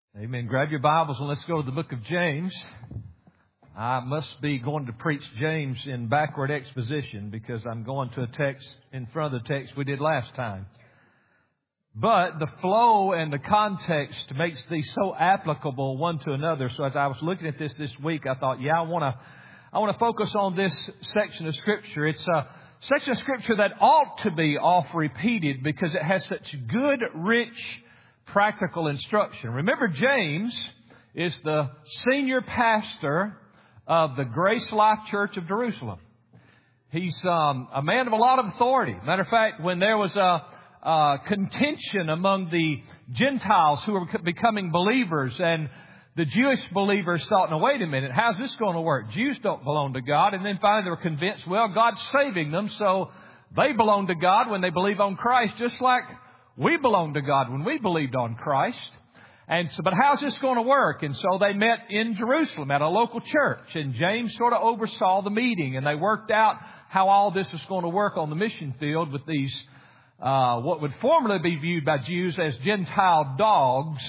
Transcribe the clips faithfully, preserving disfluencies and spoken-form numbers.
Amen. Grab your Bibles and let's go to the book of James. I must be going to preach James in backward exposition because I'm going to a text in front of the text we did last time. But the flow and the context makes these so applicable one to another. So as I was looking at this this week, I thought, yeah, I want to I want to focus on this section of Scripture. It's a section of Scripture that ought to be oft repeated because it has such good, rich, practical instruction. Remember, James is the senior pastor of the Grace Life Church of Jerusalem. He's um, a man of a lot of authority. Matter of fact, when there was a, a contention among the Gentiles who were becoming believers, and the Jewish believers thought, no, wait a minute, how's this going to work? Jews don't belong to God. And then finally they were convinced, well, God's saving them, so they belong to God when they believe on Christ, just like we belong to God when we believed on Christ. And so, but how's this going to work? And so they met in Jerusalem at a local church, and James sort of oversaw the meeting, and they worked out how all this was going to work on the mission field with these, uh, what would formerly be viewed by Jews as Gentile dogs,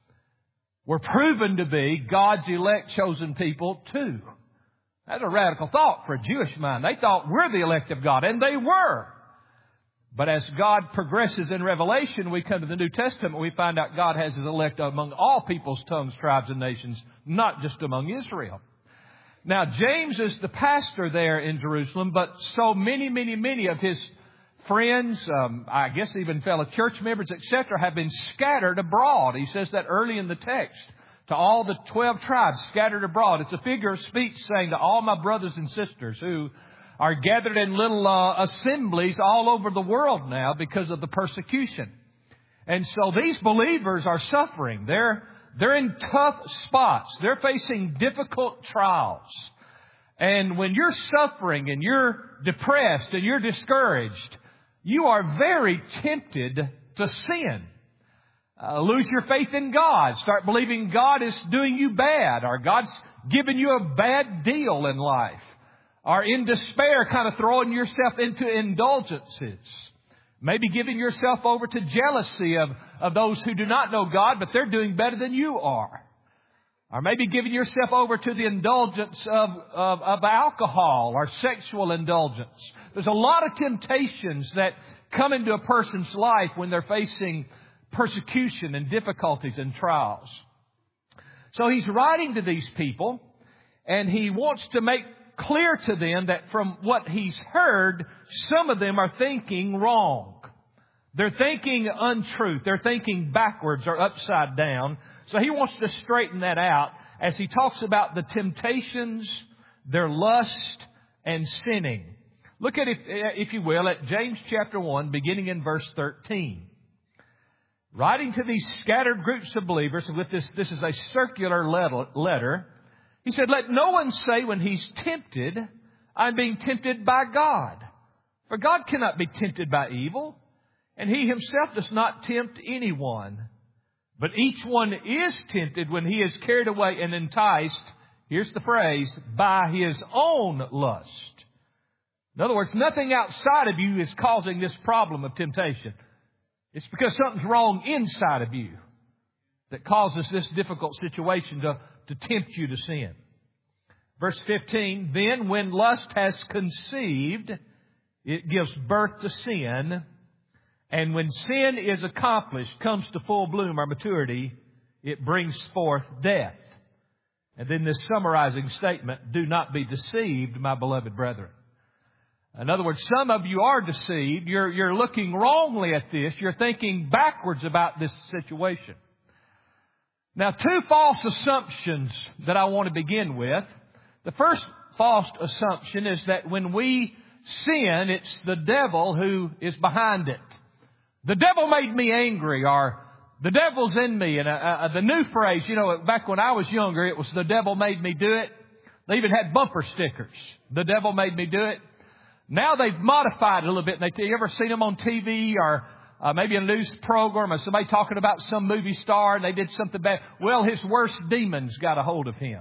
were proven to be God's elect chosen people too. That's a radical thought for a Jewish mind. They thought we're the elect of God, and they were. But as God progresses in Revelation, we come to the New Testament, we find out God has His elect among all peoples, tongues, tribes, and nations, not just among Israel. Now, James is the pastor there in Jerusalem, but so many, many, many of his friends, um, I guess even fellow church members, et cetera, have been scattered abroad. He says that early in the text, to all the twelve tribes scattered abroad. It's a figure of speech saying to all my brothers and sisters who are gathered in little uh, assemblies all over the world now because of the persecution. And so these believers are suffering. They're, they're in tough spots. They're facing difficult trials. And when you're suffering and you're depressed and you're discouraged, you are very tempted to sin. Uh, lose your faith in God. Start believing God is doing you bad, or God's giving you a bad deal in life. Or in despair, kind of throwing yourself into indulgences. Maybe giving yourself over to jealousy of, of those who do not know God, but they're doing better than you are. Or maybe giving yourself over to the indulgence of, of, of alcohol or sexual indulgence. There's a lot of temptations that come into a person's life when they're facing persecution and difficulties and trials. So he's writing to these people, and he wants to make clear to them that from what he's heard, some of them are thinking wrong. They're thinking untruth. They're thinking backwards or upside down. So he wants to straighten that out as he talks about the temptations, their lust, and sinning. Look at it, if you will, at James chapter one, beginning in verse thirteen. Writing to these scattered groups of believers, and with this, this is a circular letter. He said, let no one say when he's tempted, I'm being tempted by God. For God cannot be tempted by evil, and He Himself does not tempt anyone. But each one is tempted when he is carried away and enticed, here's the phrase, by his own lust. In other words, nothing outside of you is causing this problem of temptation. It's because something's wrong inside of you that causes this difficult situation to to tempt you to sin. Verse fifteen, then when lust has conceived, it gives birth to sin. And when sin is accomplished, comes to full bloom or maturity, it brings forth death. And then this summarizing statement, do not be deceived, my beloved brethren. In other words, some of you are deceived. You're, you're looking wrongly at this. You're thinking backwards about this situation. Now, two false assumptions that I want to begin with. The first false assumption is that when we sin, it's the devil who is behind it. The devil made me angry, or the devil's in me. And uh, uh, the new phrase, you know, back when I was younger, it was the devil made me do it. They even had bumper stickers. The devil made me do it. Now they've modified it a little bit. And they, you ever seen them on T V or Uh, maybe a news program or somebody talking about some movie star and they did something bad? Well, his worst demons got a hold of him.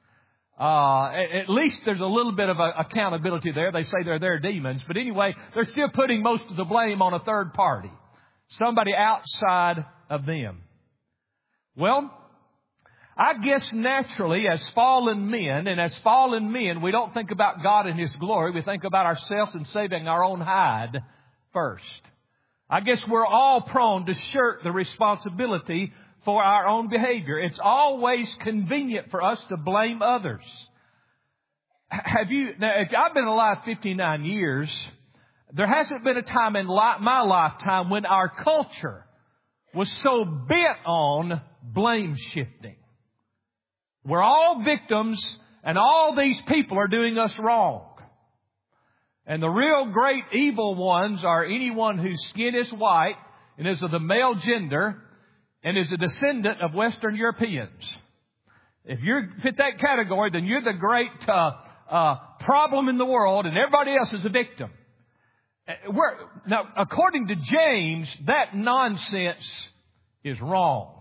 Uh, at, at least there's a little bit of a, accountability there. They say they're their demons. But anyway, they're still putting most of the blame on a third party. Somebody outside of them. Well, I guess naturally, as fallen men, and as fallen men, we don't think about God and His glory. We think about ourselves and saving our own hide first. I guess we're all prone to shirk the responsibility for our own behavior. It's always convenient for us to blame others. Have you, now, I've been alive fifty-nine years. There hasn't been a time in my lifetime when our culture was so bent on blame shifting. We're all victims, and all these people are doing us wrong. And the real great evil ones are anyone whose skin is white and is of the male gender and is a descendant of Western Europeans. If you fit that category, then you're the great uh, uh, problem in the world, and everybody else is a victim. We're, now, according to James, that nonsense is wrong.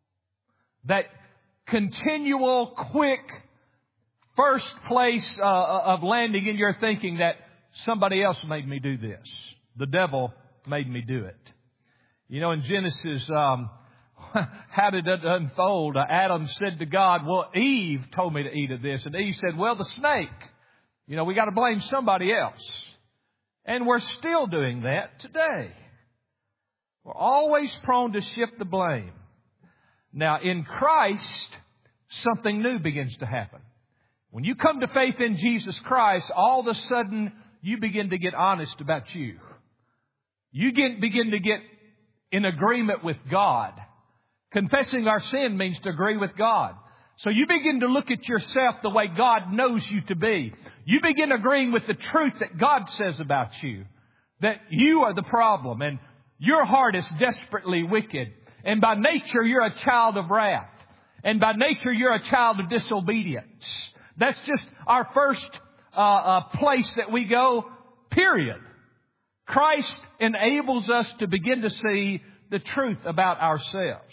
That continual, quick, first place uh, of landing in your thinking that somebody else made me do this. The devil made me do it. You know, in Genesis, um, how did it unfold? Uh, Adam said to God, well, Eve told me to eat of this. And Eve said, well, the snake. You know, we got to blame somebody else. And we're still doing that today. We're always prone to shift the blame. Now, in Christ, something new begins to happen. When you come to faith in Jesus Christ, all of a sudden, you begin to get honest about you. You get, begin to get in agreement with God. Confessing our sin means to agree with God. So you begin to look at yourself the way God knows you to be. You begin agreeing with the truth that God says about you. That you are the problem and your heart is desperately wicked. And by nature, you're a child of wrath. And by nature, you're a child of disobedience. That's just our first uh, uh, place that we go, period. Christ enables us to begin to see the truth about ourselves.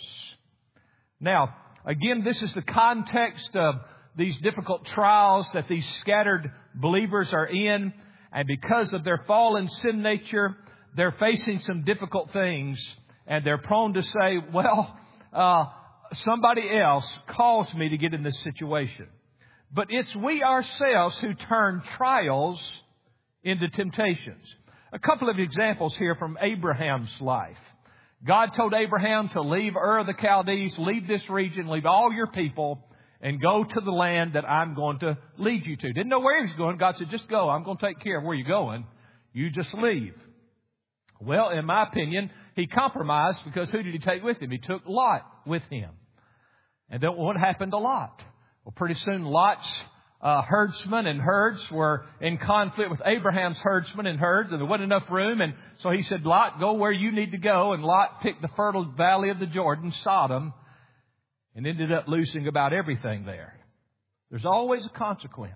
Now, again, this is the context of these difficult trials that these scattered believers are in. And because of their fallen sin nature, they're facing some difficult things. And they're prone to say, well, uh, somebody else caused me to get in this situation. But it's we ourselves who turn trials into temptations. A couple of examples here from Abraham's life. God told Abraham to leave Ur of the Chaldees, leave this region, leave all your people, and go to the land that I'm going to lead you to. Didn't know where he was going. God said, just go. I'm going to take care of where you're going. You just leave. Well, in my opinion, he compromised because who did he take with him? He took Lot with him. And then what happened to Lot? Well, pretty soon Lot's uh, herdsmen and herds were in conflict with Abraham's herdsmen and herds, and there wasn't enough room. And so he said, Lot, go where you need to go. And Lot picked the fertile valley of the Jordan, Sodom, and ended up losing about everything there. There's always a consequence.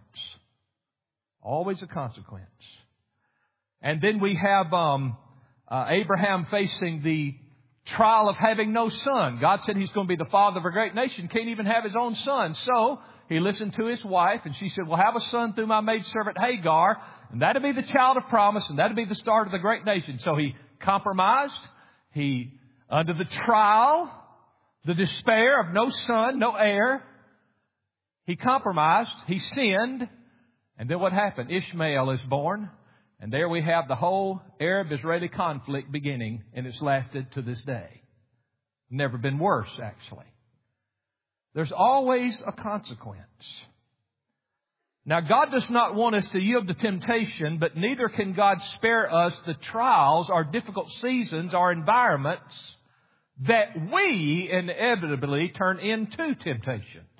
Always a consequence. And then we have um, uh, Abraham facing the trial of having no son. God said he's going to be the father of a great nation. Can't even have his own son. So he listened to his wife, and she said, well, have a son through my maidservant Hagar, and that'll be the child of promise, and that'll be the start of the great nation. So he compromised. He, under the trial, the despair of no son, no heir, he compromised. He sinned. And then what happened? Ishmael is born. And there we have the whole Arab-Israeli conflict beginning, and it's lasted to this day. Never been worse, actually. There's always a consequence. Now, God does not want us to yield to temptation, but neither can God spare us the trials or difficult seasons or environments that we inevitably turn into temptations.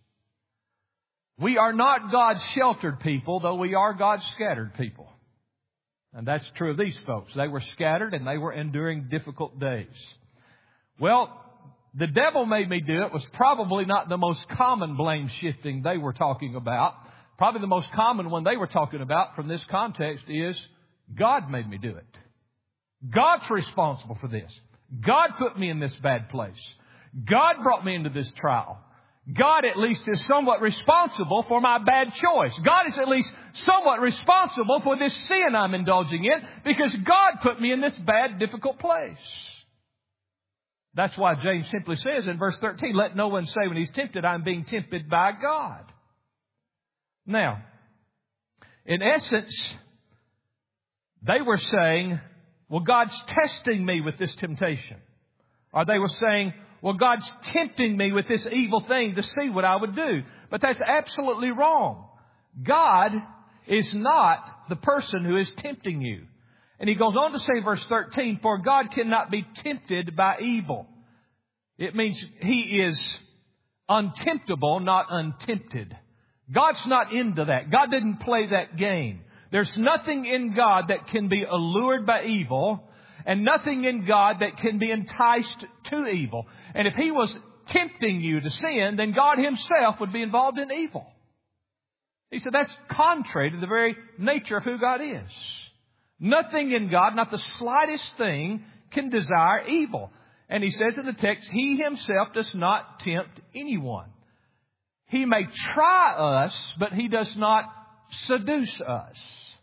We are not God's sheltered people, though we are God's scattered people. And that's true of these folks. They were scattered and they were enduring difficult days. Well, the devil made me do it was probably not the most common blame shifting they were talking about. Probably the most common one they were talking about from this context is God made me do it. God's responsible for this. God put me in this bad place. God brought me into this trial. God at least is somewhat responsible for my bad choice. God is at least somewhat responsible for this sin I'm indulging in because God put me in this bad, difficult place. That's why James simply says in verse thirteen, let no one say when he's tempted, I'm being tempted by God. Now, in essence, they were saying, well, God's testing me with this temptation. Or they were saying, well, God's tempting me with this evil thing to see what I would do. But that's absolutely wrong. God is not the person who is tempting you. And he goes on to say in verse thirteen, for God cannot be tempted by evil. It means He is untemptable, not untempted. God's not into that. God didn't play that game. There's nothing in God that can be allured by evil, and nothing in God that can be enticed to evil. And if He was tempting you to sin, then God Himself would be involved in evil. He said that's contrary to the very nature of who God is. Nothing in God, not the slightest thing, can desire evil. And He says in the text, He Himself does not tempt anyone. He may try us, but He does not seduce us.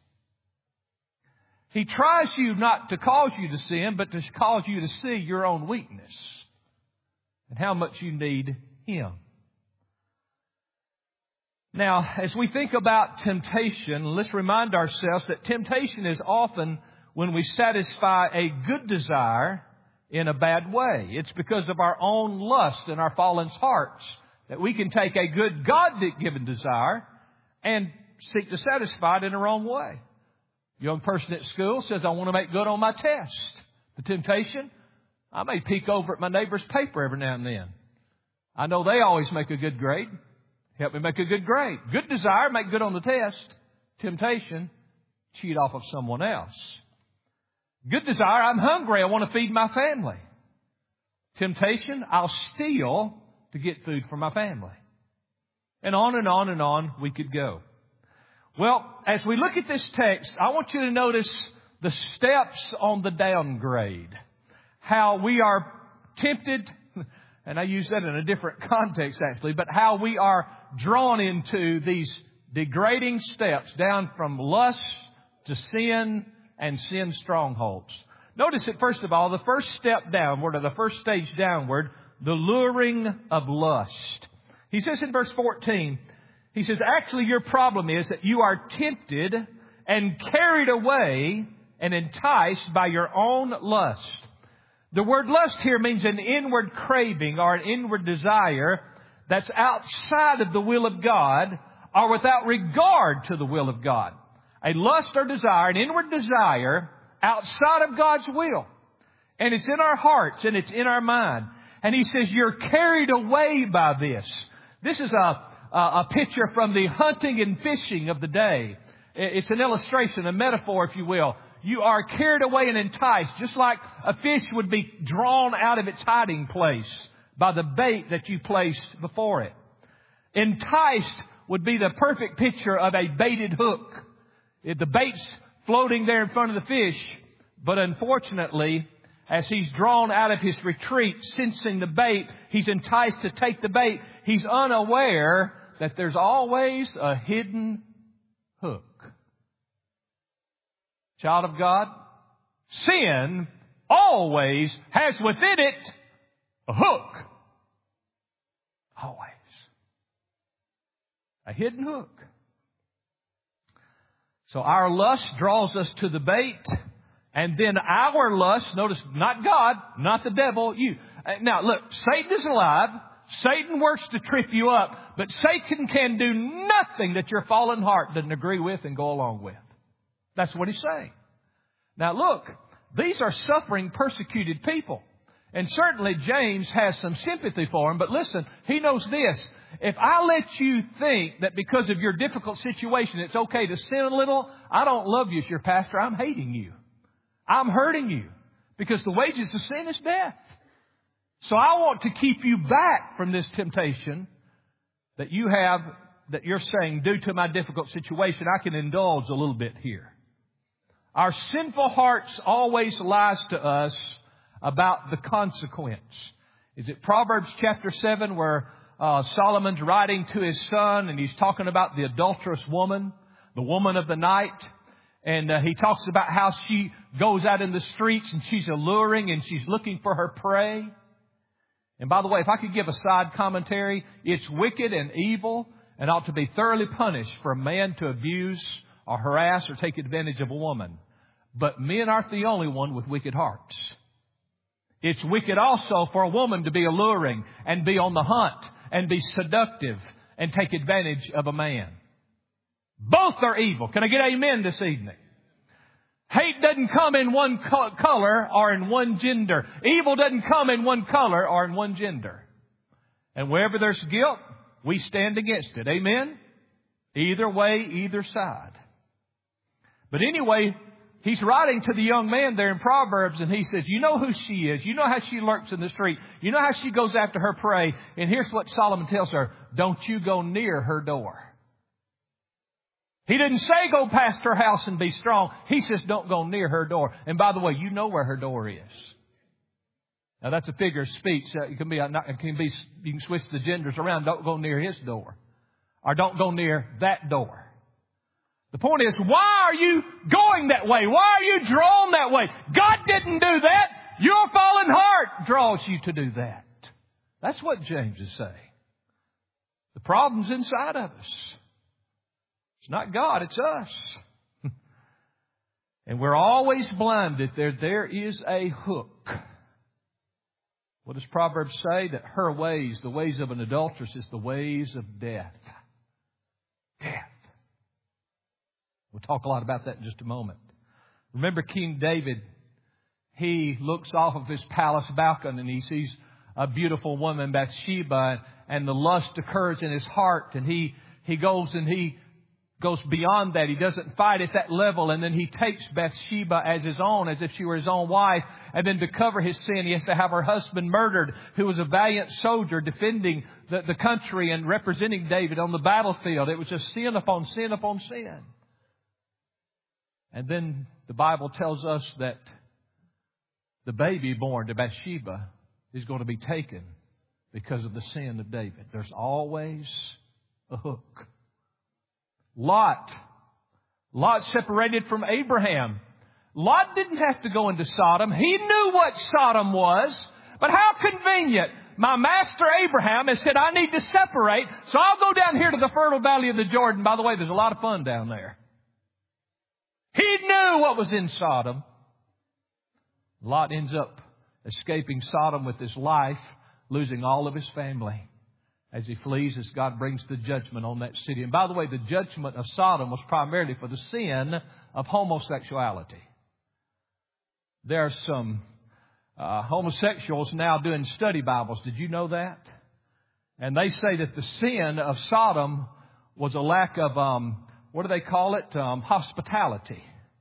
He tries you not to cause you to sin, but to cause you to see your own weakness and how much you need Him. Now, as we think about temptation, let's remind ourselves that temptation is often when we satisfy a good desire in a bad way. It's because of our own lust in our fallen hearts that we can take a good God-given desire and seek to satisfy it in a wrong way. A young person at school says, I want to make good on my test. The temptation, I may peek over at my neighbor's paper every now and then. I know they always make a good grade. Help me make a good grade. Good desire, make good on the test. Temptation, cheat off of someone else. Good desire, I'm hungry, I want to feed my family. Temptation, I'll steal to get food for my family. And on and on and on we could go. Well, as we look at this text, I want you to notice the steps on the downgrade. How we are tempted, and I use that in a different context actually, but how we are drawn into these degrading steps down from lust to sin and sin strongholds. Notice that first of all, the first step downward, or the first stage downward, the luring of lust. He says in verse fourteen, he says, actually your problem is that you are tempted and carried away and enticed by your own lust. The word lust here means an inward craving or an inward desire that's outside of the will of God or without regard to the will of God. A lust or desire, an inward desire outside of God's will. And it's in our hearts and it's in our mind. And he says you're carried away by this. This is a, a, a picture from the hunting and fishing of the day. It's an illustration, a metaphor, if you will. You are carried away and enticed, just like a fish would be drawn out of its hiding place by the bait that you placed before it. Enticed would be the perfect picture of a baited hook. The bait's floating there in front of the fish, but unfortunately, as he's drawn out of his retreat, sensing the bait, he's enticed to take the bait. He's unaware that there's always a hidden hook. Child of God, sin always has within it a hook. Always. A hidden hook. So our lust draws us to the bait, and then our lust, notice, not God, not the devil, you. Now look, Satan is alive. Satan works to trip you up, but Satan can do nothing that your fallen heart doesn't agree with and go along with. That's what he's saying. Now look, these are suffering, persecuted people. And certainly James has some sympathy for them, but listen, he knows this. If I let you think that because of your difficult situation it's okay to sin a little, I don't love you as your pastor. I'm hating you. I'm hurting you. Because the wages of sin is death. So I want to keep you back from this temptation that you have, that you're saying, due to my difficult situation, I can indulge a little bit here. Our sinful hearts always lies to us about the consequence. Is it Proverbs chapter seven where uh, Solomon's writing to his son and he's talking about the adulterous woman, the woman of the night. And uh, he talks about how she goes out in the streets and she's alluring and she's looking for her prey. And by the way, if I could give a side commentary, it's wicked and evil and ought to be thoroughly punished for a man to abuse or harass or take advantage of a woman. But men aren't the only one with wicked hearts. It's wicked also for a woman to be alluring and be on the hunt and be seductive and take advantage of a man. Both are evil. Can I get amen this evening? Hate doesn't come in one co- color or in one gender. Evil doesn't come in one color or in one gender. And wherever there's guilt, we stand against it. Amen? Either way, either side. But anyway, he's writing to the young man there in Proverbs, and he says, you know who she is. You know how she lurks in the street. You know how she goes after her prey. And here's what Solomon tells her. Don't you go near her door. He didn't say go past her house and be strong. He says don't go near her door. And by the way, you know where her door is. Now that's a figure of speech. Uh, it can be, it can be, you can switch the genders around. Don't go near his door. Or don't go near that door. The point is, why are you going that way? Why are you drawn that way? God didn't do that. Your fallen heart draws you to do that. That's what James is saying. The problem's inside of us. It's not God, it's us. And we're always blinded. There, there is a hook. What does Proverbs say? That her ways, the ways of an adulteress, is the ways of death. Death. We'll talk a lot about that in just a moment. Remember King David, he looks off of his palace balcony and he sees a beautiful woman, Bathsheba, and the lust occurs in his heart, and he, he goes and he goes beyond that. He doesn't fight at that level, and then he takes Bathsheba as his own, as if she were his own wife, and then to cover his sin, he has to have her husband murdered, who was a valiant soldier defending the, the country and representing David on the battlefield. It was just sin upon sin upon sin. And then the Bible tells us that the baby born to Bathsheba is going to be taken because of the sin of David. There's always a hook. Lot. Lot separated from Abraham. Lot didn't have to go into Sodom. He knew what Sodom was. But how convenient. My master Abraham has said, I need to separate, so I'll go down here to the fertile valley of the Jordan. By the way, there's a lot of fun down there. He knew what was in Sodom. Lot ends up escaping Sodom with his life, losing all of his family as he flees, as God brings the judgment on that city. And by the way, the judgment of Sodom was primarily for the sin of homosexuality. There are some uh, homosexuals now doing study Bibles. Did you know that? And they say that the sin of Sodom was a lack of, um, what do they call it? Um, hospitality.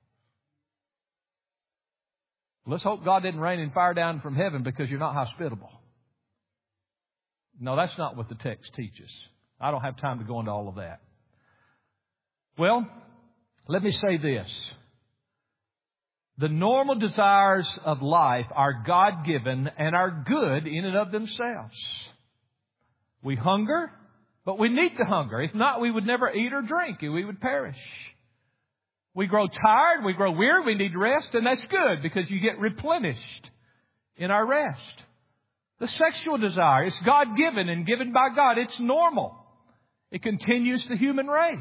Let's hope God didn't rain and fire down from heaven because you're not hospitable. No, that's not what the text teaches. I don't have time to go into all of that. Well, let me say this. The normal desires of life are God-given and are good in and of themselves. We hunger, but we need to hunger. If not, we would never eat or drink and we would perish. We grow tired, we grow weary, we need rest, and that's good because you get replenished in our rest. The sexual desire is God-given and given by God. It's normal. It continues the human race.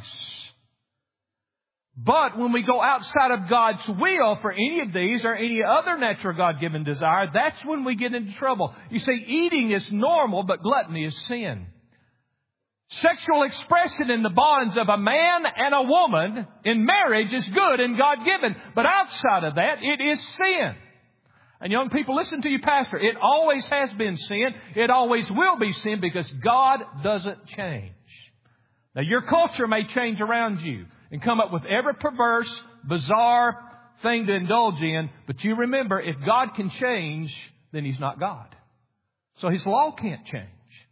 But when we go outside of God's will for any of these or any other natural God-given desire, that's when we get into trouble. You see, eating is normal, but gluttony is sin. Sexual expression in the bonds of a man and a woman in marriage is good and God-given. But outside of that, it is sin. And young people, listen to your pastor. It always has been sin. It always will be sin because God doesn't change. Now, your culture may change around you and come up with every perverse, bizarre thing to indulge in. But you remember, if God can change, then He's not God. So His law can't change.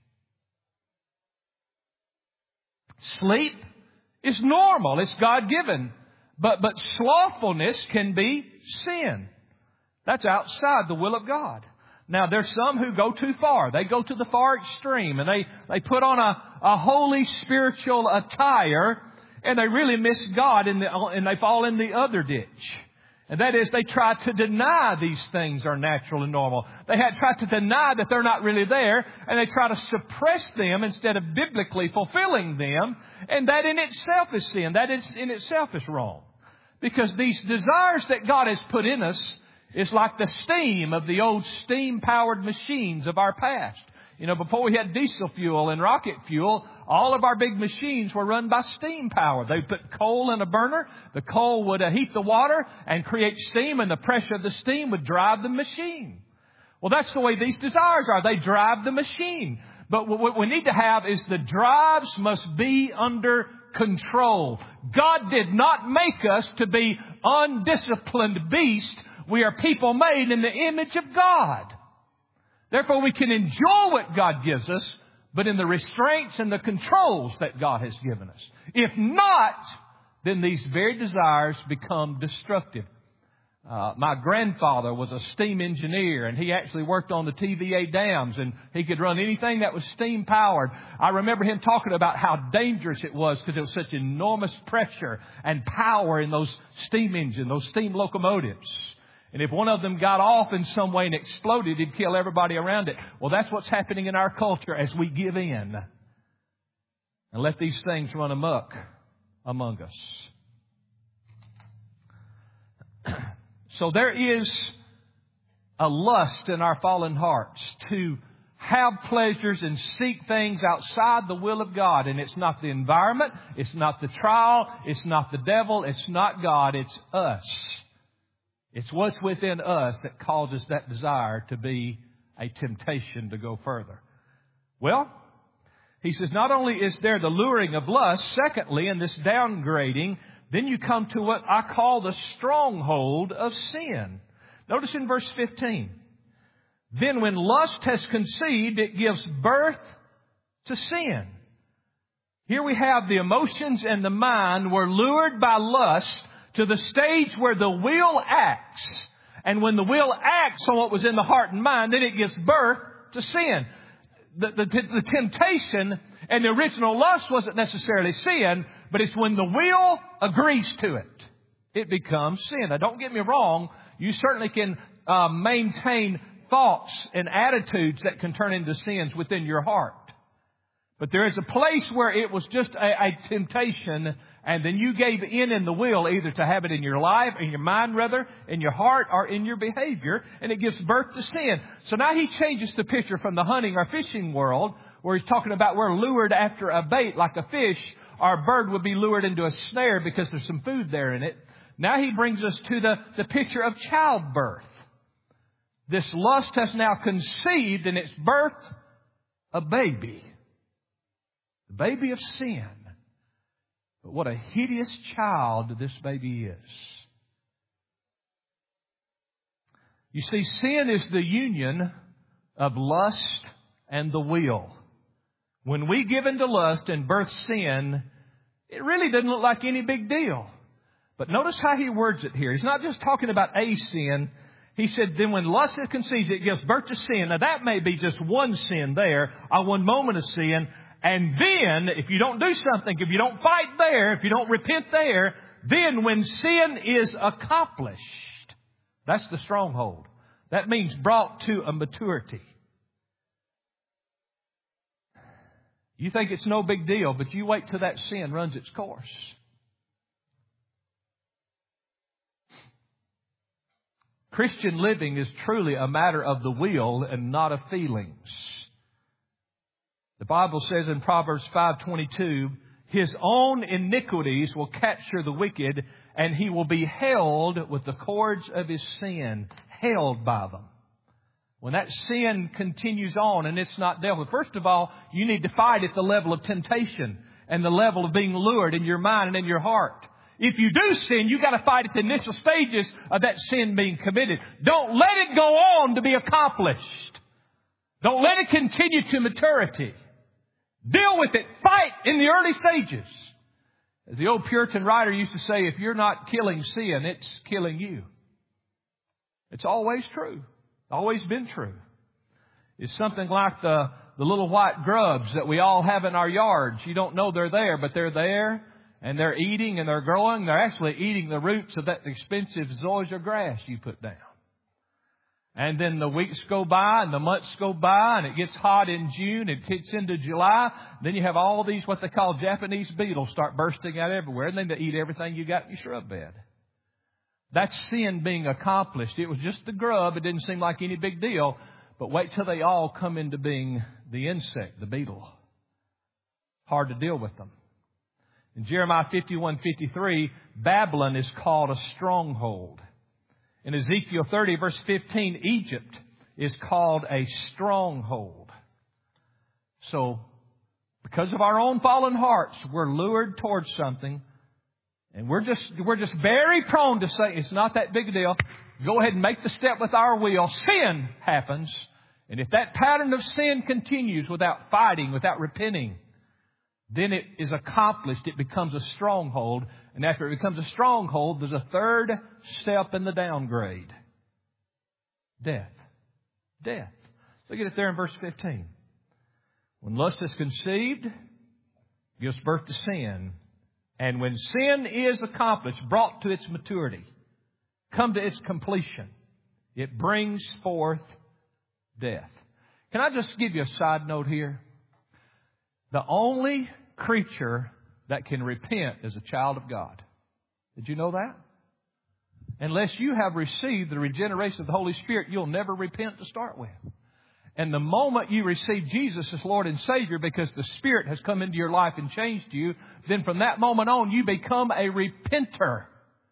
Sleep is normal. It's God-given. But, but slothfulness can be sin. That's outside the will of God. Now, there's some who go too far. They go to the far extreme and they, they put on a, a holy spiritual attire and they really miss God in the, and they fall in the other ditch. And that is, they try to deny these things are natural and normal. They had tried to deny that they're not really there, and they try to suppress them instead of biblically fulfilling them. And that in itself is sin. That is in itself is wrong. Because these desires that God has put in us is like the steam of the old steam-powered machines of our past. You know, before we had diesel fuel and rocket fuel, all of our big machines were run by steam power. They put coal in a burner. The coal would uh, heat the water and create steam, and the pressure of the steam would drive the machine. Well, that's the way these desires are. They drive the machine. But what we need to have is the drives must be under control. God did not make us to be undisciplined beasts. We are people made in the image of God. Therefore, we can enjoy what God gives us, but in the restraints and the controls that God has given us. If not, then these very desires become destructive. Uh, my grandfather was a steam engineer, and he actually worked on the T V A dams, and he could run anything that was steam powered. I remember him talking about how dangerous it was because there was such enormous pressure and power in those steam engines, those steam locomotives. And if one of them got off in some way and exploded, it'd kill everybody around it. Well, that's what's happening in our culture as we give in and let these things run amok among us. So there is a lust in our fallen hearts to have pleasures and seek things outside the will of God. And it's not the environment, it's not the trial, it's not the devil, it's not God, it's us. It's what's within us that causes that desire to be a temptation to go further. Well, he says not only is there the luring of lust, secondly, in this downgrading, then you come to what I call the stronghold of sin. Notice in verse fifteen. Then when lust has conceived, it gives birth to sin. Here we have the emotions and the mind were lured by lust to the stage where the will acts. And when the will acts on what was in the heart and mind, then it gives birth to sin. The, the, the temptation and the original lust wasn't necessarily sin, but it's when the will agrees to it, it becomes sin. Now, don't get me wrong. You certainly can uh, maintain thoughts and attitudes that can turn into sins within your heart. But there is a place where it was just a, a temptation, and then you gave in in the will either to have it in your life, in your mind rather, in your heart, or in your behavior, and it gives birth to sin. So now he changes the picture from the hunting or fishing world, where he's talking about we're lured after a bait like a fish, or a bird would be lured into a snare because there's some food there in it. Now he brings us to the, the picture of childbirth. This lust has now conceived and it's birthed a baby. The baby of sin. But what a hideous child this baby is. You see, sin is the union of lust and the will. When we give into lust and birth sin, it really doesn't look like any big deal. But notice how he words it here. He's not just talking about a sin. He said, then when lust is conceived, it gives birth to sin. Now that may be just one sin there, or one moment of sin. And then, if you don't do something, if you don't fight there, if you don't repent there, then when sin is accomplished, that's the stronghold. That means brought to a maturity. You think it's no big deal, but you wait till that sin runs its course. Christian living is truly a matter of the will and not of feelings. The Bible says in Proverbs five twenty-two, his own iniquities will capture the wicked, and he will be held with the cords of his sin, held by them. When that sin continues on and it's not dealt with, first of all, you need to fight at the level of temptation and the level of being lured in your mind and in your heart. If you do sin, you got to fight at the initial stages of that sin being committed. Don't let it go on to be accomplished. Don't let it continue to maturity. Deal with it. Fight in the early stages. As the old Puritan writer used to say, if you're not killing sin, it's killing you. It's always true. Always been true. It's something like the, the little white grubs that we all have in our yards. You don't know they're there, but they're there. And they're eating and they're growing. They're actually eating the roots of that expensive zoysia grass you put down. And then the weeks go by and the months go by and it gets hot in June. It gets into July. Then you have all these what they call Japanese beetles start bursting out everywhere. And then they eat everything you got in your shrub bed. That's sin being accomplished. It was just the grub. It didn't seem like any big deal. But wait till they all come into being the insect, the beetle. Hard to deal with them. In Jeremiah fifty-one fifty-three, Babylon is called a stronghold. In Ezekiel thirty, verse fifteen, Egypt is called a stronghold. So, because of our own fallen hearts, we're lured towards something. And we're just, we're just very prone to say, it's not that big a deal. Go ahead and make the step with our will. Sin happens. And if that pattern of sin continues without fighting, without repenting, then it is accomplished. It becomes a stronghold. And after it becomes a stronghold, there's a third step in the downgrade. Death. Death. Look at it there in verse fifteen. When lust is conceived, gives birth to sin. And when sin is accomplished, brought to its maturity, come to its completion, it brings forth death. Can I just give you a side note here? The only creature that can repent is a child of God. Did you know that? Unless you have received the regeneration of the Holy Spirit, you'll never repent to start with. And the moment you receive Jesus as Lord and Savior because the Spirit has come into your life and changed you, then from that moment on you become a repenter.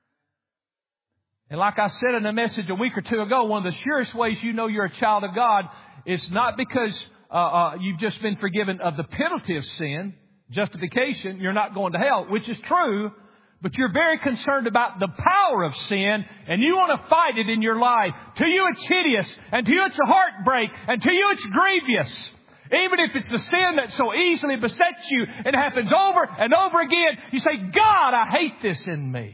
And like I said in a message a week or two ago, one of the surest ways you know you're a child of God is not because uh, uh, you've just been forgiven of the penalty of sin, justification, you're not going to hell, which is true. But you're very concerned about the power of sin, and you want to fight it in your life. To you it's hideous, and to you it's a heartbreak, and to you it's grievous. Even if it's the sin that so easily besets you and happens over and over again, you say, God, I hate this in me.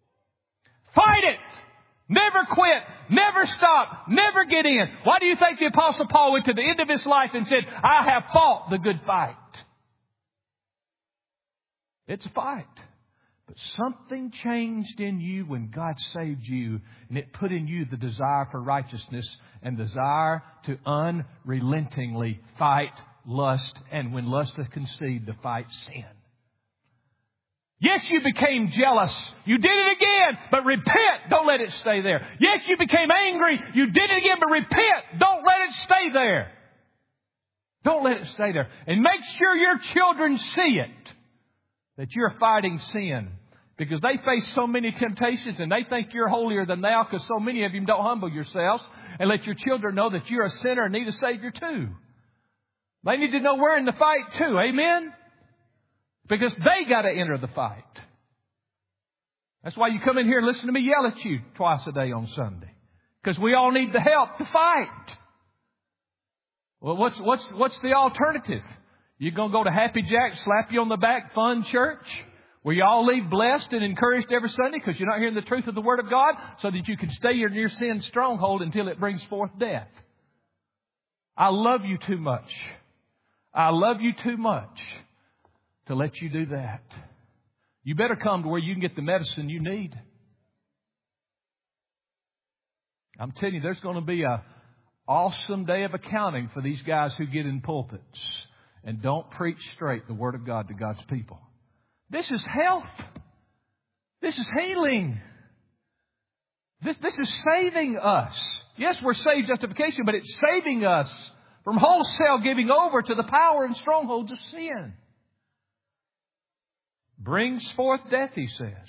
Fight it. Never quit. Never stop. Never get in. Why do you think the Apostle Paul went to the end of his life and said, I have fought the good fight? It's a fight. But something changed in you when God saved you, and it put in you the desire for righteousness and desire to unrelentingly fight lust, and when lust is conceived, to fight sin. Yes, you became jealous. You did it again, but repent. Don't let it stay there. Yes, you became angry. You did it again, but repent. Don't let it stay there. Don't let it stay there. And make sure your children see it, that you're fighting sin. Because they face so many temptations and they think you're holier than thou because so many of you don't humble yourselves and let your children know that you're a sinner and need a Savior too. They need to know we're in the fight too. Amen? Because they got to enter the fight. That's why you come in here and listen to me yell at you twice a day on Sunday. Because we all need the help to fight. Well, what's, what's, what's the alternative? You're going to go to Happy Jack, slap you on the back, fun church? Where you all leave blessed and encouraged every Sunday because you're not hearing the truth of the Word of God so that you can stay in your sin stronghold until it brings forth death. I love you too much. I love you too much to let you do that. You better come to where you can get the medicine you need. I'm telling you, there's going to be an awesome day of accounting for these guys who get in pulpits and don't preach straight the Word of God to God's people. This is health. This is healing. This, this is saving us. Yes, we're saved justification, but it's saving us from wholesale giving over to the power and strongholds of sin. Brings forth death, he says.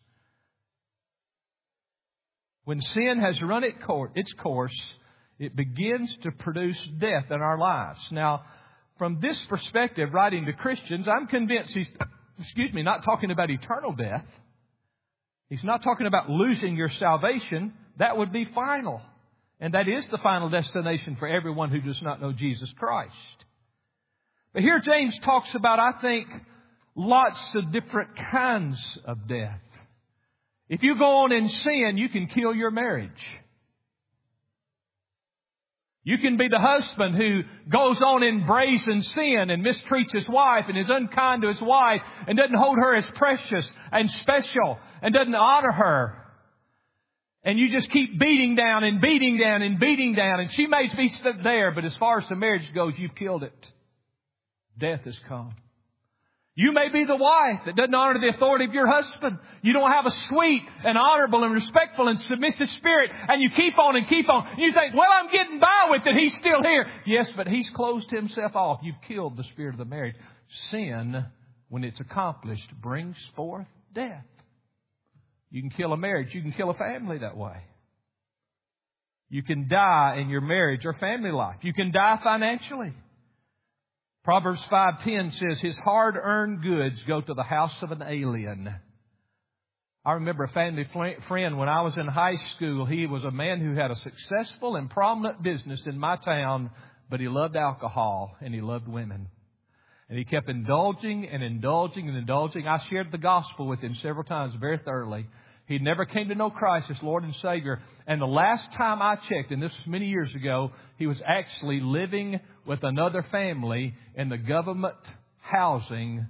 When sin has run its course, it begins to produce death in our lives. Now, from this perspective, writing to Christians, I'm convinced he's... Excuse me, not talking about eternal death. He's not talking about losing your salvation. That would be final. And that is the final destination for everyone who does not know Jesus Christ. But here James talks about, I think, lots of different kinds of death. If you go on in sin, you can kill your marriage. You can be the husband who goes on in brazen sin and mistreats his wife and is unkind to his wife and doesn't hold her as precious and special and doesn't honor her. And you just keep beating down and beating down and beating down. And she may be there, but as far as the marriage goes, you've killed it. Death has come. You may be the wife that doesn't honor the authority of your husband. You don't have a sweet and honorable and respectful and submissive spirit. And you keep on and keep on. And you think, well, I'm getting by with it. He's still here. Yes, but he's closed himself off. You've killed the spirit of the marriage. Sin, when it's accomplished, brings forth death. You can kill a marriage. You can kill a family that way. You can die in your marriage or family life. You can die financially. Proverbs five ten says, his hard-earned goods go to the house of an alien. I remember a family friend when I was in high school. He was a man who had a successful and prominent business in my town, but he loved alcohol and he loved women. And he kept indulging and indulging and indulging. I shared the gospel with him several times very thoroughly. He never came to know Christ as Lord and Savior. And the last time I checked, and this was many years ago, he was actually living with another family in the government housing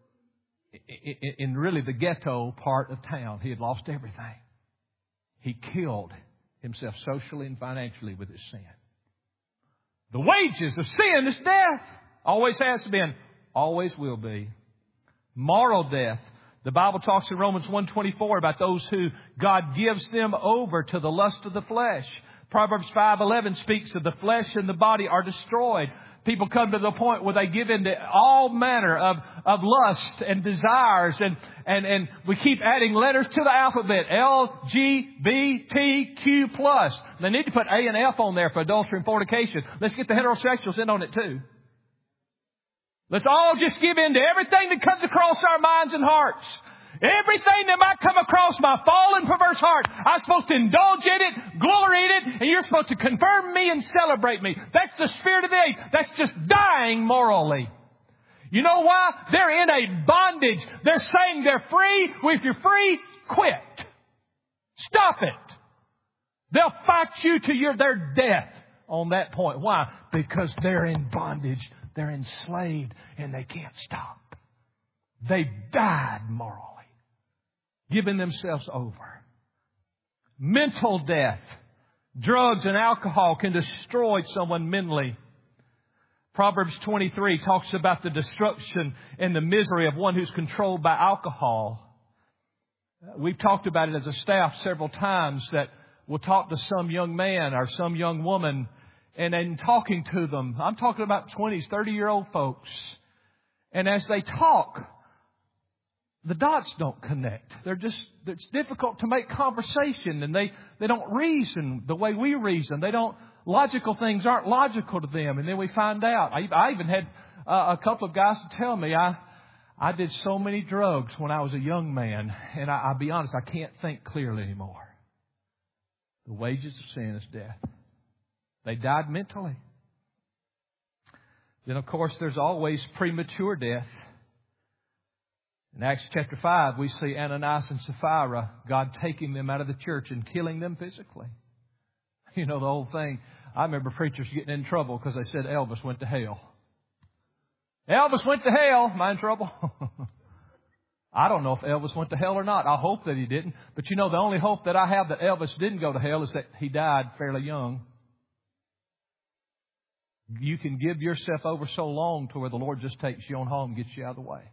in really the ghetto part of town. He had lost everything. He killed himself socially and financially with his sin. The wages of sin is death. Always has been. Always will be. Moral death. The Bible talks in Romans one twenty-four about those who God gives them over to the lust of the flesh. Proverbs five eleven speaks of the flesh and the body are destroyed. People come to the point where they give in to all manner of, of lust and desires. And, and, and we keep adding letters to the alphabet. L, G, B, T, Q plus. They need to put A and F on there for adultery and fornication. Let's get the heterosexuals in on it too. Let's all just give in to everything that comes across our minds and hearts. Everything that might come across my fallen, perverse heart, I'm supposed to indulge in it, glory in it, and you're supposed to confirm me and celebrate me. That's the spirit of the age. That's just dying morally. You know why? They're in a bondage. They're saying they're free. Well, if you're free, quit. Stop it. They'll fight you to your, their death on that point. Why? Because they're in bondage. They're enslaved and they can't stop. They died morally, giving themselves over. Mental death. Drugs and alcohol can destroy someone mentally. Proverbs twenty-three talks about the destruction and the misery of one who's controlled by alcohol. We've talked about it as a staff several times that we'll talk to some young man or some young woman. And in talking to them, I'm talking about twenties, thirty-year-old folks. And as they talk, the dots don't connect. They're just, it's difficult to make conversation. And they, they don't reason the way we reason. They don't, logical things aren't logical to them. And then we find out. I, I even had uh, a couple of guys to tell me, I I did so many drugs when I was a young man. And I, I'll be honest, I can't think clearly anymore. The wages of sin is death. They died mentally. Then, of course, there's always premature death. In Acts chapter five, we see Ananias and Sapphira, God taking them out of the church and killing them physically. You know, the whole thing. I remember preachers getting in trouble because they said Elvis went to hell. Elvis went to hell. Am I in trouble? I don't know if Elvis went to hell or not. I hope that he didn't. But you know, the only hope that I have that Elvis didn't go to hell is that he died fairly young. You can give yourself over so long to where the Lord just takes you on home and gets you out of the way.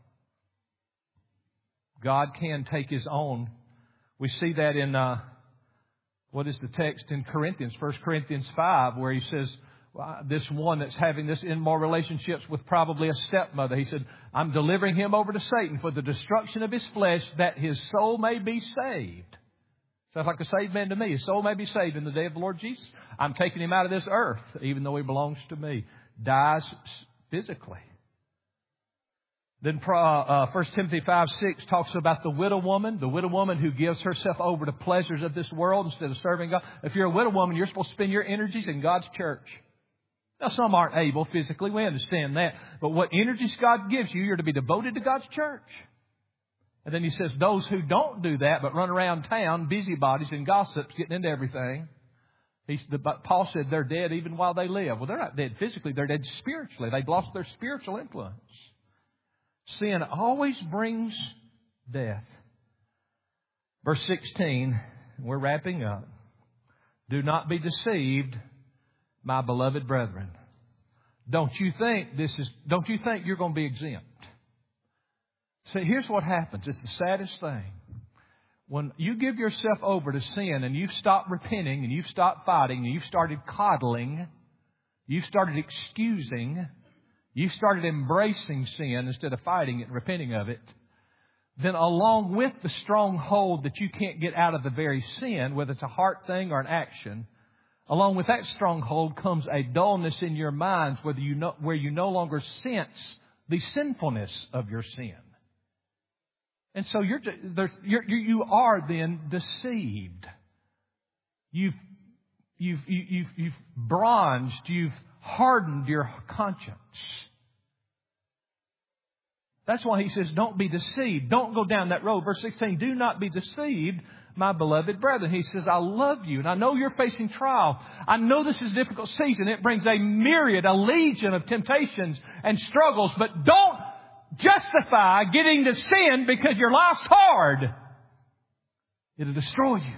God can take His own. We see that in, uh, what is the text in Corinthians, First Corinthians five, where he says, well, this one that's having this immoral relationships with probably a stepmother. He said, I'm delivering him over to Satan for the destruction of his flesh that his soul may be saved. Sounds like a saved man to me. His soul may be saved in the day of the Lord Jesus. I'm taking him out of this earth, even though he belongs to me. Dies physically. Then uh, First Timothy five six talks about the widow woman, the widow woman who gives herself over to pleasures of this world instead of serving God. If you're a widow woman, you're supposed to spend your energies in God's church. Now, some aren't able physically. We understand that. But what energies God gives you, you're to be devoted to God's church. And then he says those who don't do that but run around town, busybodies and gossips, getting into everything, He's, the, Paul said they're dead even while they live. Well, they're not dead physically. They're dead spiritually. They've lost their spiritual influence. Sin always brings death. Verse sixteen, we're wrapping up. Do not be deceived, my beloved brethren. Don't you think this is, don't you think you're going to be exempt? See, here's what happens. It's the saddest thing. When you give yourself over to sin and you've stopped repenting and you've stopped fighting and you've started coddling, you've started excusing, you've started embracing sin instead of fighting it and repenting of it, then along with the stronghold that you can't get out of the very sin, whether it's a heart thing or an action, along with that stronghold comes a dullness in your minds whether you know, where you no longer sense the sinfulness of your sin. And so you're, you're, you are then deceived. You've, you've, you've, you've bronzed, you've hardened your conscience. That's why he says, don't be deceived. Don't go down that road. Verse sixteen, do not be deceived, my beloved brethren. He says, I love you, and I know you're facing trial. I know this is a difficult season. It brings a myriad, a legion of temptations and struggles, but don't justify getting to sin because your life's hard. It'll destroy you.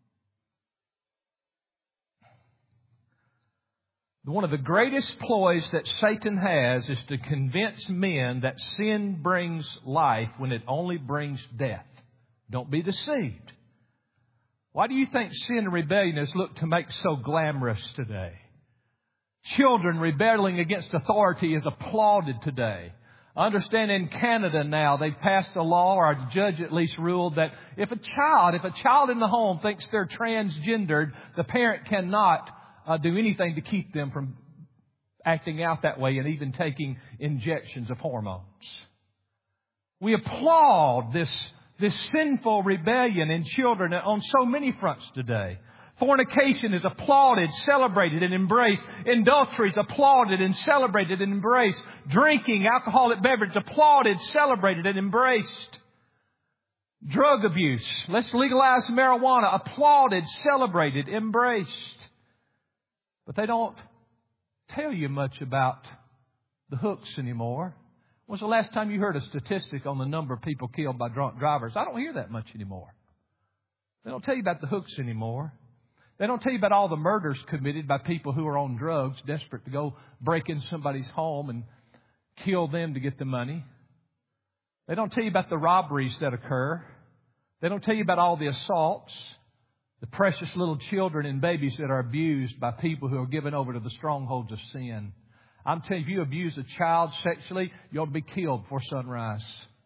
One of the greatest ploys that Satan has is to convince men that sin brings life when it only brings death. Don't be deceived. Why do you think sin and rebellion is looked to make so glamorous today? Children rebelling against authority is applauded today. I understand in Canada now they've passed a law, or a judge at least ruled, that if a child, if a child in the home thinks they're transgendered, the parent cannot Uh, do anything to keep them from acting out that way and even taking injections of hormones. We applaud this, this sinful rebellion in children on so many fronts today. Fornication is applauded, celebrated, and embraced. Adultery is applauded and celebrated and embraced. Drinking, alcoholic beverage, applauded, celebrated, and embraced. Drug abuse. Let's legalize marijuana. Applauded, celebrated, embraced. But they don't tell you much about the hooks anymore. When's the last time you heard a statistic on the number of people killed by drunk drivers? I don't hear that much anymore. They don't tell you about the hooks anymore. They don't tell you about all the murders committed by people who are on drugs, desperate to go break in somebody's home and kill them to get the money. They don't tell you about the robberies that occur. They don't tell you about all the assaults. The precious little children and babies that are abused by people who are given over to the strongholds of sin. I'm telling you, if you abuse a child sexually, you ought to be killed before sunrise.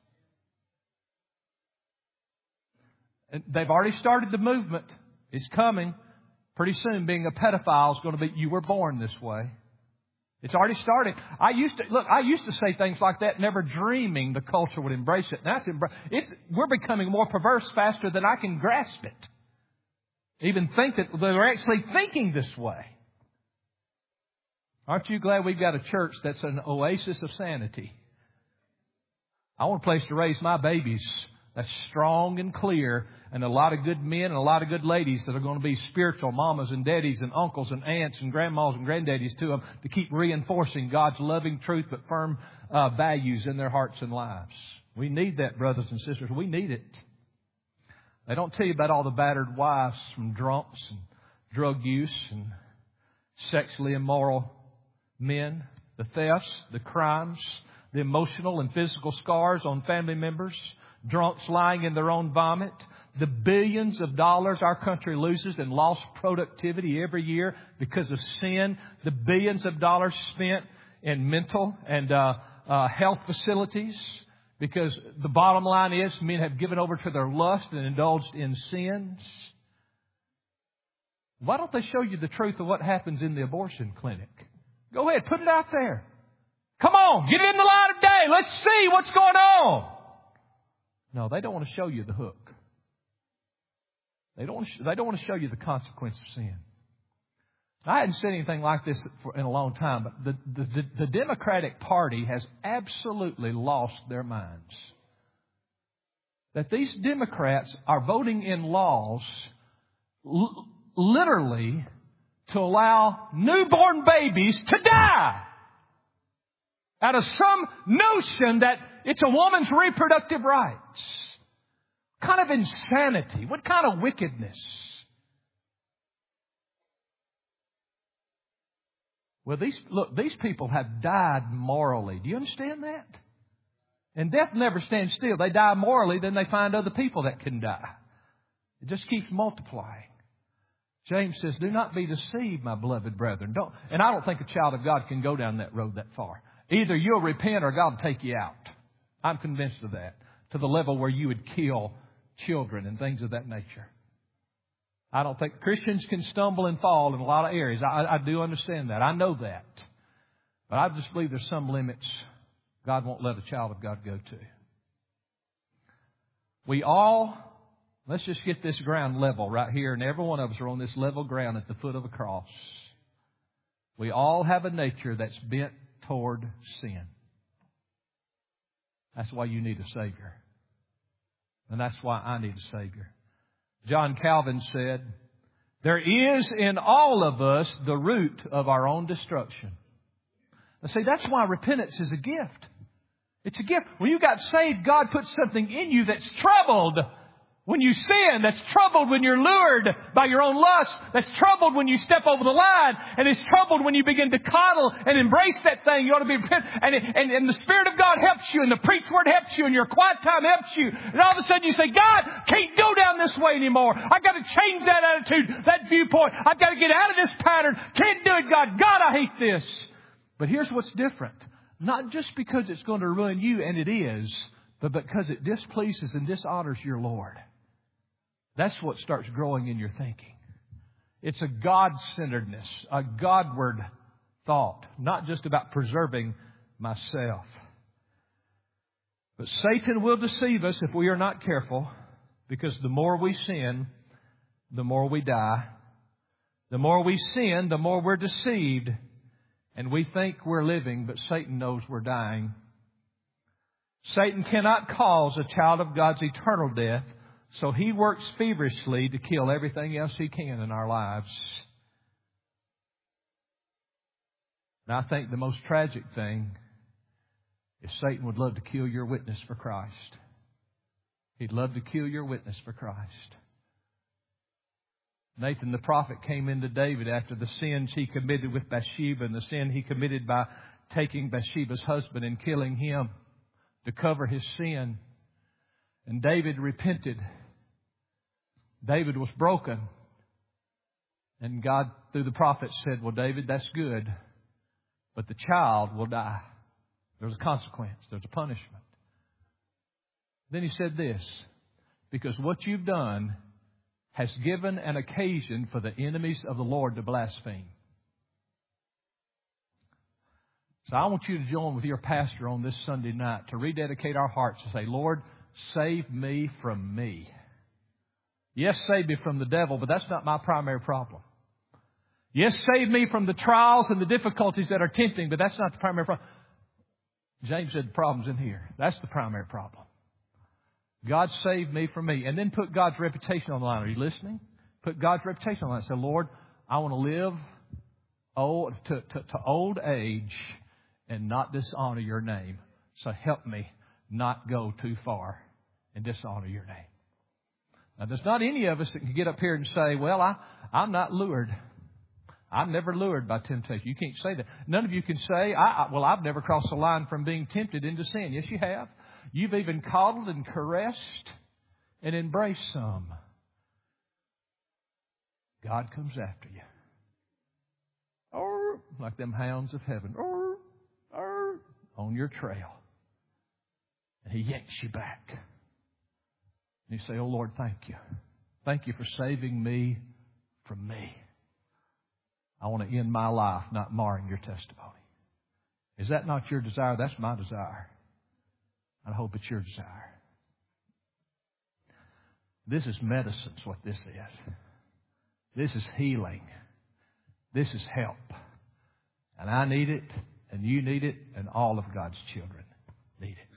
And they've already started the movement. It's coming. Pretty soon, being a pedophile is going to be, you were born this way. It's already started. I used to, look, I used to say things like that, never dreaming the culture would embrace it. Now it's, it's we're becoming more perverse faster than I can grasp it. Even think that they're actually thinking this way. Aren't you glad we've got a church that's an oasis of sanity? I want a place to raise my babies that's strong and clear, and a lot of good men and a lot of good ladies that are going to be spiritual mamas and daddies and uncles and aunts and grandmas and granddaddies to them, to keep reinforcing God's loving truth but firm uh, values in their hearts and lives. We need that, brothers and sisters. We need it. They don't tell you about all the battered wives from drunks and drug use and sexually immoral men, the thefts, the crimes, the emotional and physical scars on family members, drunks lying in their own vomit, the billions of dollars our country loses in lost productivity every year because of sin, the billions of dollars spent in mental and uh, uh, health facilities. Because the bottom line is men have given over to their lust and indulged in sins. Why don't they show you the truth of what happens in the abortion clinic? Go ahead, put it out there. Come on, get it in the light of day. Let's see what's going on. No, they don't want to show you the hook. They don't want to, they don't want to show you the consequence of sin. I hadn't said anything like this for, in a long time, but the, the, the Democratic Party has absolutely lost their minds. That these Democrats are voting in laws l- literally to allow newborn babies to die out of some notion that it's a woman's reproductive rights. What kind of insanity? What kind of wickedness? Well, these, look, these people have died morally. Do you understand that? And death never stands still. They die morally, then they find other people that can die. It just keeps multiplying. James says, do not be deceived, my beloved brethren. Don't, and I don't think a child of God can go down that road that far. Either you'll repent or God will take you out. I'm convinced of that. To the level where you would kill children and things of that nature. I don't think Christians can stumble and fall in a lot of areas. I, I do understand that. I know that. But I just believe there's some limits God won't let a child of God go to. We all, let's just get this ground level right here. And every one of us are on this level ground at the foot of a cross. We all have a nature that's bent toward sin. That's why you need a Savior. And that's why I need a Savior. John Calvin said, there is in all of us the root of our own destruction. Now see, that's why repentance is a gift. It's a gift. When you got saved, God put something in you that's troubled when you sin, that's troubled when you're lured by your own lust, that's troubled when you step over the line, and it's troubled when you begin to coddle and embrace that thing. You ought to be repent. And, and, and the Spirit of God helps you, and the preach word helps you, and your quiet time helps you. And all of a sudden you say, God, can't go down this way anymore. I've got to change that attitude, that viewpoint. I've got to get out of this pattern. Can't do it, God. God, I hate this. But here's what's different. Not just because it's going to ruin you, and it is, but because it displeases and dishonors your Lord. That's what starts growing in your thinking. It's a God-centeredness, a Godward thought, not just about preserving myself. But Satan will deceive us if we are not careful, because the more we sin, the more we die. The more we sin, the more we're deceived, and we think we're living, but Satan knows we're dying. Satan cannot cause a child of God's eternal death, so he works feverishly to kill everything else he can in our lives. And I think the most tragic thing is Satan would love to kill your witness for Christ. He'd love to kill your witness for Christ. Nathan the prophet came into David after the sins he committed with Bathsheba and the sin he committed by taking Bathsheba's husband and killing him to cover his sin. And David repented. David was broken. And God, through the prophet, said, well, David, that's good, but the child will die. There's a consequence. There's a punishment. Then he said this, because what you've done has given an occasion for the enemies of the Lord to blaspheme. So I want you to join with your pastor on this Sunday night to rededicate our hearts and say, Lord, save me from me. Yes, save me from the devil, but that's not my primary problem. Yes, save me from the trials and the difficulties that are tempting, but that's not the primary problem. James said the problem's in here. That's the primary problem. God save me from me. And then put God's reputation on the line. Are you listening? Put God's reputation on the line. Say, Lord, I want to live old, to, to, to old age and not dishonor your name. So help me not go too far and dishonor your name. Now, there's not any of us that can get up here and say, well, I, I'm not lured. I'm never lured by temptation. You can't say that. None of you can say, I, I, well, I've never crossed the line from being tempted into sin. Yes, you have. You've even coddled and caressed and embraced some. God comes after you. Oh, like them hounds of heaven. Oh, oh, on your trail. And He yanks you back. And you say, oh, Lord, thank you. Thank you for saving me from me. I want to end my life not marring your testimony. Is that not your desire? That's my desire. I hope it's your desire. This is medicine, is what this is. This is healing. This is help. And I need it, and you need it, and all of God's children need it.